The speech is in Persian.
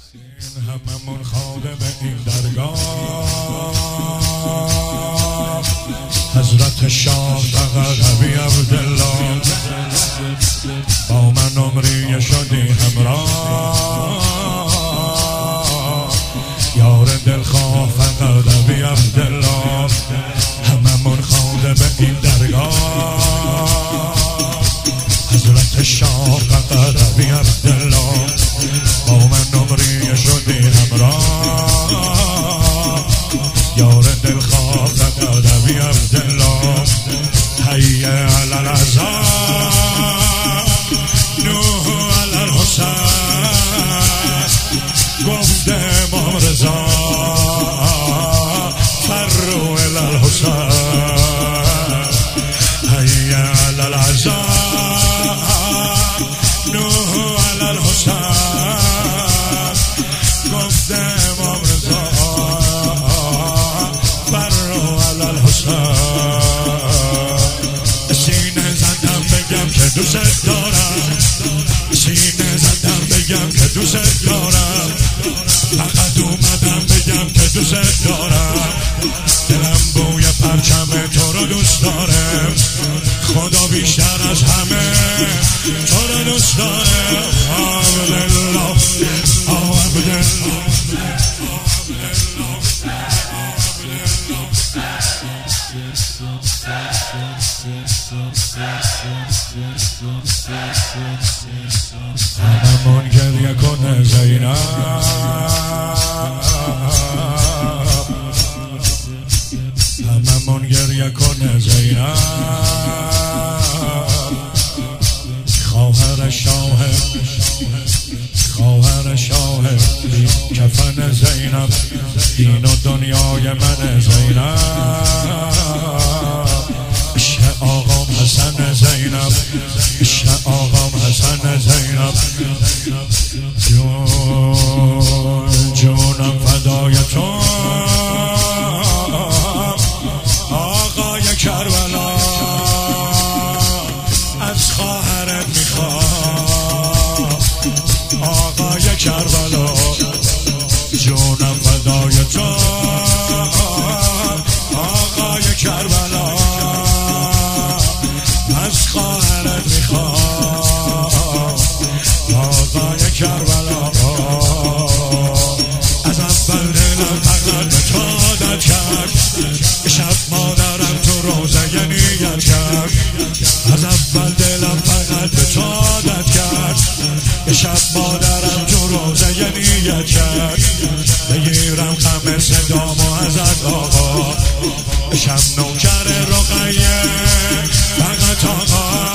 هممون خادم این درگاه، حضرت شاه غربی عبدالله، با من عمری شدی همراه، یار دلخواه غربی عبدالله، هممون خادم این درگاه، حضرت شاه غربی عبدالله، با من عمری شدی همراه، یار دلخواه غربی عبدالله، حی علی العزا نوح علی الحسین، گفت امام رضا فروا الی الحسین، حی علی العزا نوح علی الحسین، گفت امام رضا فروا الی الحسین، سینه زدم بگم که دوست دارم، سینه زدم بگم که دوست دارم، فقط اومدم بگم که دوست دارم، دلم بوی پرچم تو رو دوست دارم، خدا بیشتر از همه تو رو دوست دارم، عبدالله عبدالله هممون گریه کنه زینب، هممون گریه کنه زینب، خواهر شاه کفن زینب، دین و دنیای من زینب، عشق آقام حسن زینب، عشق آقام حسن زینب، جونم فدای تو آقای کربلا، از خواهرت میخوام آقای کربلا، جونم فدای تو آقای کربلا، از خواهرت میخوام آقای کربلا، از اول دلم فقط به تو عادت کرد، شب مادرم تو روزه نیت کرد، از اول دلم فقط به تو عادت کرد، شب مادرم تو روزه نیت کرد، بگیرم خم صدامو ازت آقا، شب نوکر رقیه فقط آقا،